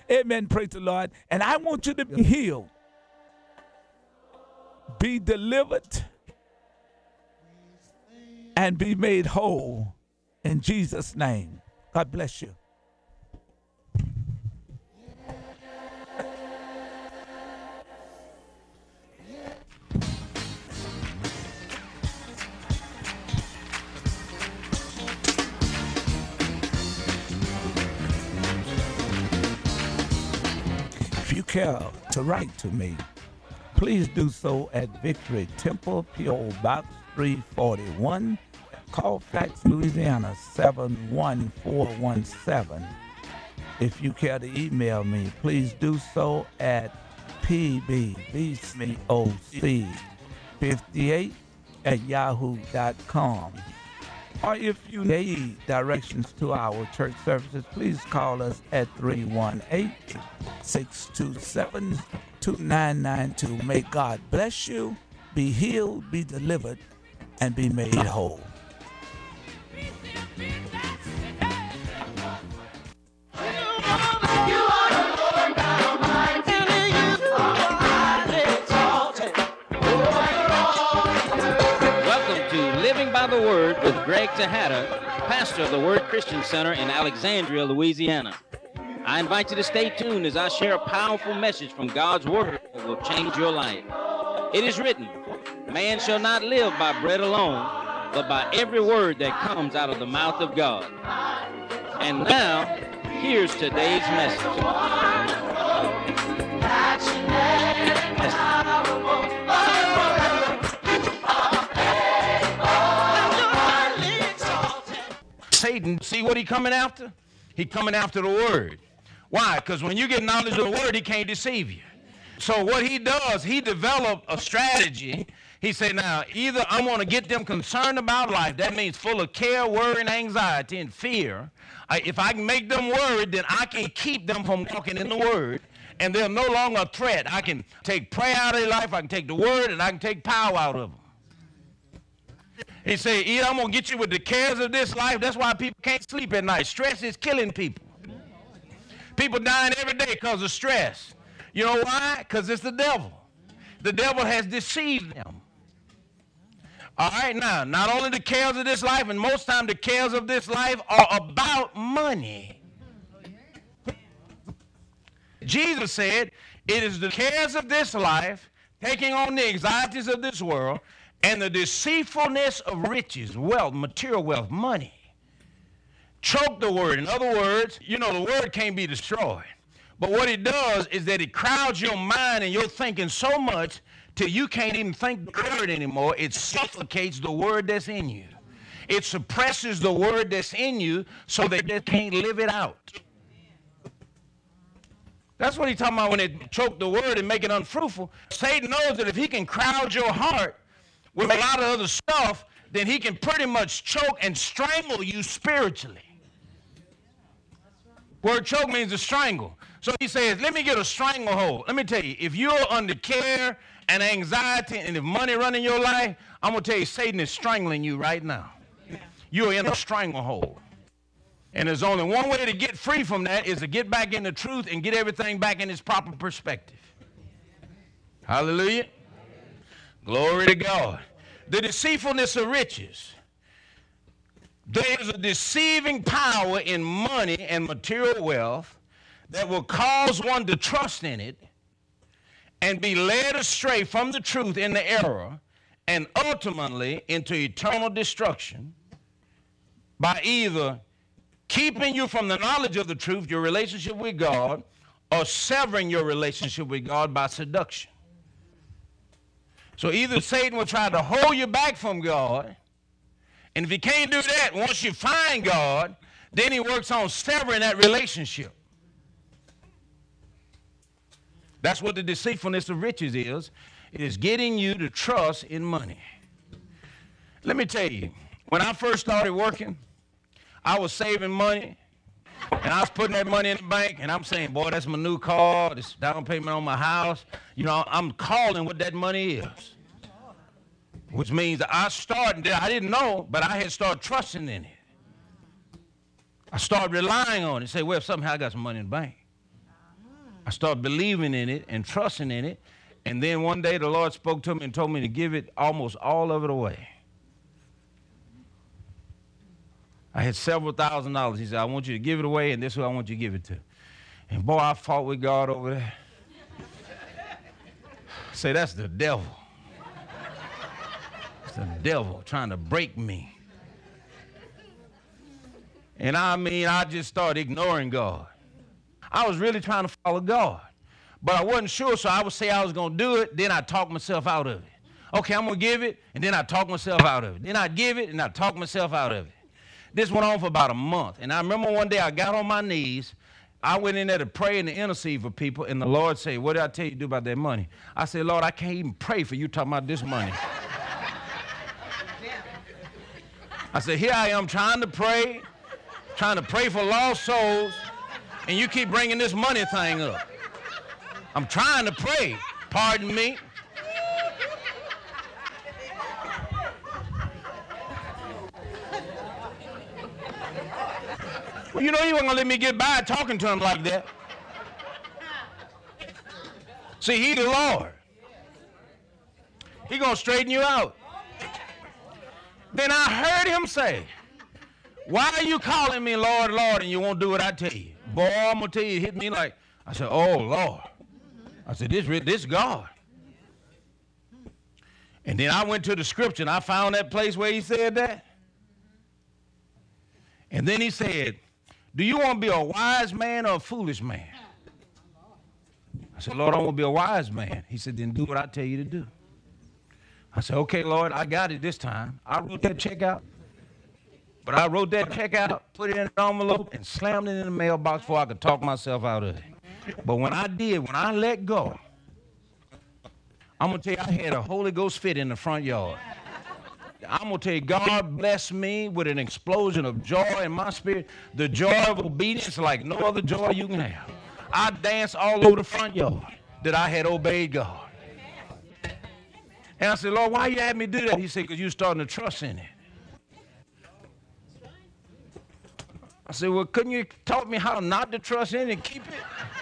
Amen. Praise the Lord. And I want you to be healed, be delivered, and be made whole in Jesus' name. God bless you. If you care to write to me, please do so at Victory Temple, P.O. Box 341, Colfax, Louisiana 71417. If you care to email me, please do so at pbbcoc58@yahoo.com. Or if you need directions to our church services, please call us at 318-627-2992. May God bless you, be healed, be delivered, and be made whole. Welcome to Living by the Word with Greg Tejada, pastor of the Word Christian Center in Alexandria, Louisiana. I invite you to stay tuned as I share a powerful message from God's Word that will change your life. It is written, man shall not live by bread alone, but by every word that comes out of the mouth of God. And now, here's today's message. Satan, see what he coming after? He coming after the word. Why? Because when you get knowledge of the word, he can't deceive you. So what he does, he developed a strategy. He said, now, either I'm going to get them concerned about life. That means full of care, worry, and anxiety and fear. If I can make them worried, then I can keep them from walking in the word. And they're no longer a threat. I can take prayer out of their life. I can take the word, and I can take power out of them. He said, either I'm going to get you with the cares of this life. That's why people can't sleep at night. Stress is killing people. People dying every day because of stress. You know why? Because it's the devil. The devil has deceived them. All right, now, not only the cares of this life, and most times the cares of this life are about money. Jesus said, it is the cares of this life, taking on the anxieties of this world, and the deceitfulness of riches, wealth, material wealth, money. Choke the word. In other words, you know, the word can't be destroyed. But what it does is that it crowds your mind and your thinking so much till you can't even think the word anymore. It suffocates the word that's in you. It suppresses the word that's in you so that they can't live it out. That's what he's talking about when it choke the word and make it unfruitful. Satan knows that if he can crowd your heart with a lot of other stuff, then he can pretty much choke and strangle you spiritually. Word choke means to strangle. So he says, let me get a stranglehold. Let me tell you, if you're under care and anxiety and if money running your life, I'm going to tell you, Satan is strangling you right now. You're in a stranglehold. And there's only one way to get free from that is to get back in the truth and get everything back in its proper perspective. Hallelujah. Glory to God. The deceitfulness of riches. There is a deceiving power in money and material wealth that will cause one to trust in it and be led astray from the truth in the error and ultimately into eternal destruction by either keeping you from the knowledge of the truth, your relationship with God, or severing your relationship with God by seduction. So either Satan will try to hold you back from God, and if he can't do that, once you find God, then he works on severing that relationship. That's what the deceitfulness of riches is. It is getting you to trust in money. Let me tell you, when I first started working, I was saving money, and I was putting that money in the bank, and I'm saying, boy, that's my new car, this down payment on my house. You know, I'm calling what that money is, which means I didn't know, but I had started trusting in it. I started relying on it. Say, well, somehow I got some money in the bank. I started believing in it and trusting in it. And then one day the Lord spoke to me and told me to give it almost all of it away. I had several $1,000s. He said, I want you to give it away, and this is who I want you to give it to. And boy, I fought with God over there. Say, that's the devil. It's the devil trying to break me. And I just started ignoring God. I was really trying to follow God. But I wasn't sure, so I would say I was going to do it, then I'd talk myself out of it. Okay, I'm going to give it, and then I'd talk myself out of it. Then I'd give it, and I'd talk myself out of it. This went on for about a month. And I remember one day I got on my knees. I went in there to pray and to intercede for people, and the Lord said, what did I tell you to do about that money? I said, Lord, I can't even pray for you talking about this money. I said, here I am trying to pray for lost souls, and you keep bringing this money thing up. I'm trying to pray. Pardon me. Well, you know he wasn't going to let me get by talking to him like that. See, he the Lord. He going to straighten you out. Then I heard him say, why are you calling me Lord, Lord, and you won't do what I tell you? Boy, I'm going to tell you, it hit me like, I said, oh, Lord. I said, this God. And then I went to the scripture, and I found that place where he said that. And then he said, do you want to be a wise man or a foolish man? I said, Lord, I want to be a wise man. He said, then do what I tell you to do. I said, okay, Lord, I got it this time. I wrote that check out. But I wrote that check out, put it in an envelope, and slammed it in the mailbox before I could talk myself out of it. But when I let go, I'm going to tell you, I had a Holy Ghost fit in the front yard. I'm going to tell you, God blessed me with an explosion of joy in my spirit, the joy of obedience like no other joy you can have. I danced all over the front yard that I had obeyed God. And I said, Lord, why you had me do that? He said, because you're starting to trust in it. I said, well, couldn't you taught me how not to trust in it and keep it?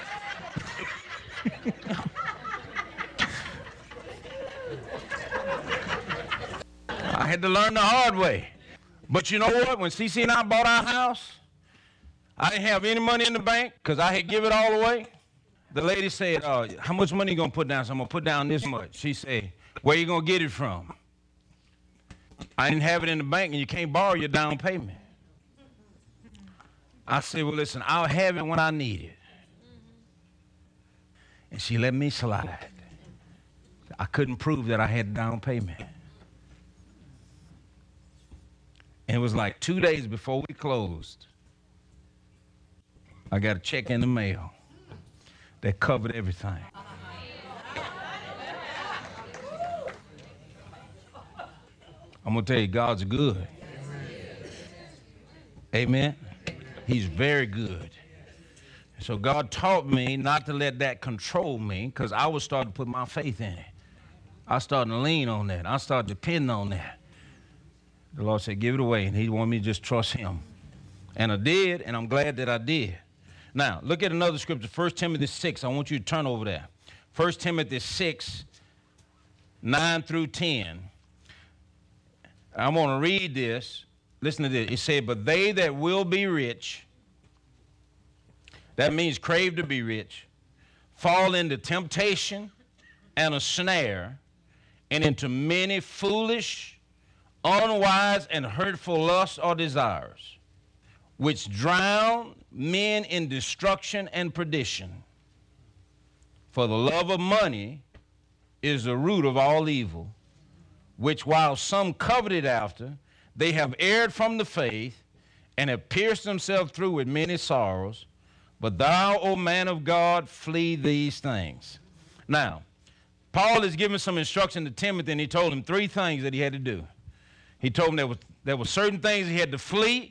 I had to learn the hard way. But you know what? When CC and I bought our house, I didn't have any money in the bank because I had give it all away. The lady said, how much money you going to put down? So I'm going to put down this much. She said, where you going to get it from? I didn't have it in the bank, and you can't borrow your down payment. I said, well, listen, I'll have it when I need it. And she let me slide. I couldn't prove that I had down payment. And it was like 2 days before we closed, I got a check in the mail that covered everything. I'm going to tell you, God's good. Amen. He's very good. So God taught me not to let that control me because I was starting to put my faith in it. I started to lean on that. I started to depend on that. The Lord said, give it away, and he wanted me to just trust him. And I did, and I'm glad that I did. Now, look at another scripture, 1 Timothy 6. I want you to turn over there. 1 Timothy 6, 9 through 10. I'm going to read this. Listen to this. It said, but they that will be rich, that means crave to be rich, fall into temptation and a snare, and into many foolish, unwise, and hurtful lusts or desires, which drown men in destruction and perdition. For the love of money is the root of all evil, which while some coveted after, they have erred from the faith and have pierced themselves through with many sorrows. But thou, O man of God, flee these things. Now, Paul is giving some instruction to Timothy, and he told him 3 things that he had to do. He told him there were certain things he had to flee.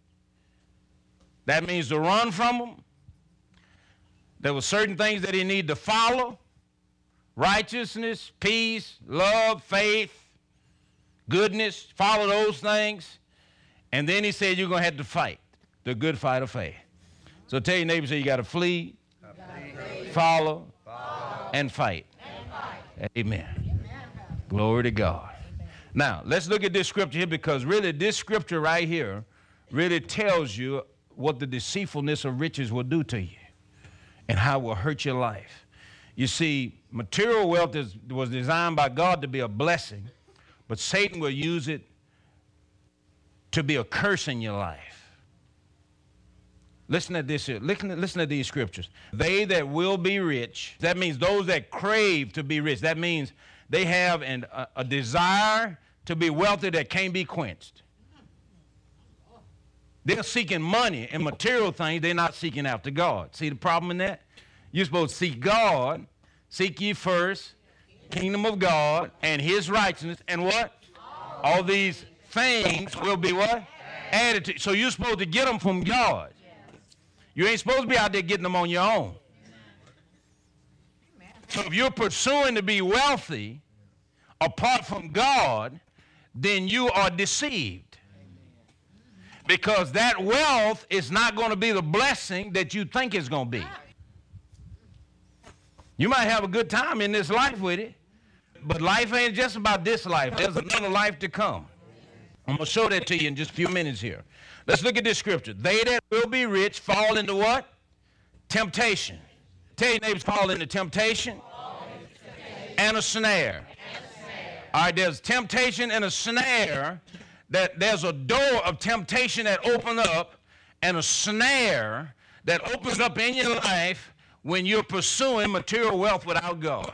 That means to run from them. There were certain things that he needed to follow. Righteousness, peace, love, faith, goodness. Follow those things. And then he said you're going to have to fight the good fight of faith. So tell your neighbor, say you got to flee follow, and fight. Amen. Glory to God. Now, let's look at this scripture here, because really this scripture right here really tells you what the deceitfulness of riches will do to you and how it will hurt your life. You see, material wealth was designed by God to be a blessing, but Satan will use it to be a curse in your life. Listen to this here. Listen to these scriptures. They that will be rich, that means those that crave to be rich. That means they have a desire to be wealthy that can't be quenched. They're seeking money and material things. They're not seeking after God. See the problem in that? You're supposed to seek God. Seek ye first kingdom of God and his righteousness, and what? All these things will be what? Added to you. So you're supposed to get them from God. You ain't supposed to be out there getting them on your own. So if you're pursuing to be wealthy apart from God, then you are deceived. Because that wealth is not going to be the blessing that you think it's going to be. You might have a good time in this life with it, but life ain't just about this life. There's another life to come. I'm going to show that to you in just a few minutes here. Let's look at this scripture. They that will be rich fall into what? Temptation. Tell your neighbors, fall into temptation and a snare. All right, there's temptation and a snare. That there's a door of temptation that opens up and a snare that opens up in your life when you're pursuing material wealth without God.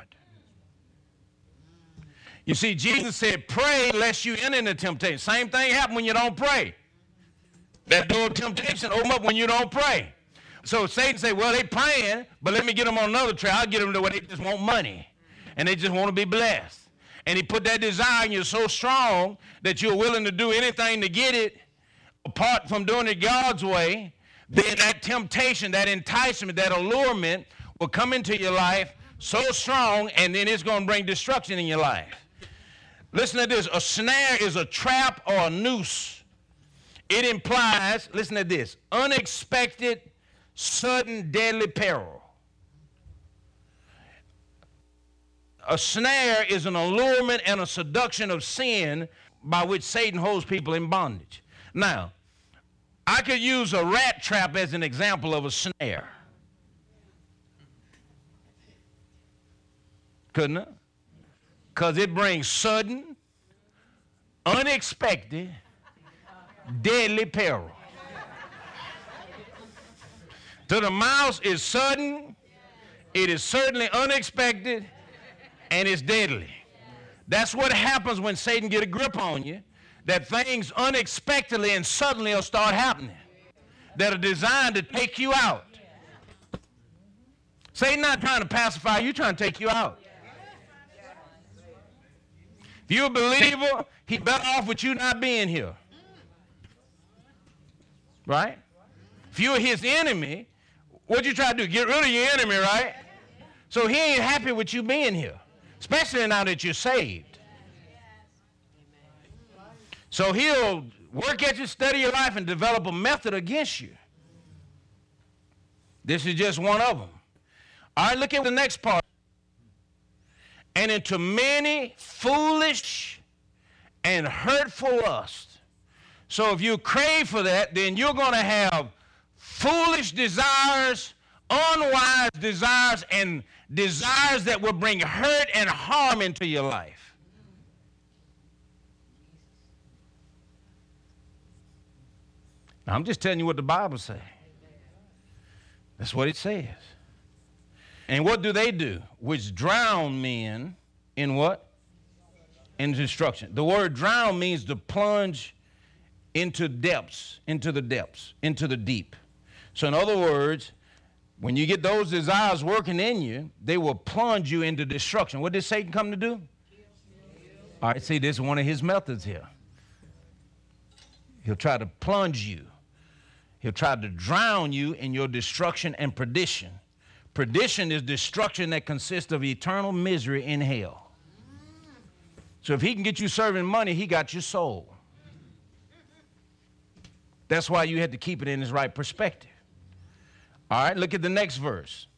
You see, Jesus said, pray lest you enter into temptation. Same thing happens when you don't pray. That door of temptation opens up when you don't pray. So Satan said, well, they praying, but let me get them on another track. I'll get them to where they just want money and they just want to be blessed. And he put that desire in you so strong that you're willing to do anything to get it apart from doing it God's way. Then that temptation, that enticement, that allurement will come into your life so strong, and then it's going to bring destruction in your life. Listen to this. A snare is a trap or a noose. It implies, listen to this, unexpected, sudden, deadly peril. A snare is an allurement and a seduction of sin by which Satan holds people in bondage. Now, I could use a rat trap as an example of a snare. Couldn't it? Because it brings sudden, unexpected, deadly peril. To the mouse is sudden, it is certainly unexpected, and it's deadly. That's what happens when Satan get a grip on you, that things unexpectedly and suddenly will start happening that are designed to take you out. Satan not trying to pacify you, trying to take you out. If you're a believer, he's better off with you not being here. Right? If you're his enemy, what you try to do? Get rid of your enemy, right? So he ain't happy with you being here, especially now that you're saved. So he'll work at you, study your life, and develop a method against you. This is just one of them. All right, look at the next part. And into many foolish and hurtful lusts. So if you crave for that, then you're going to have foolish desires, unwise desires, and desires that will bring hurt and harm into your life. Now, I'm just telling you what the Bible says. That's what it says. And what do? Which drown men in what? In destruction. The word drown means to plunge into depths, into the deep. So in other words, when you get those desires working in you, they will plunge you into destruction. What did Satan come to do? All right, see, this is one of his methods here. He'll try to plunge you. He'll try to drown you in your destruction and perdition. Perdition is destruction that consists of eternal misery in hell. So if he can get you serving money, he got your soul. That's why you had to keep it in its right perspective. All right, look at the next verse.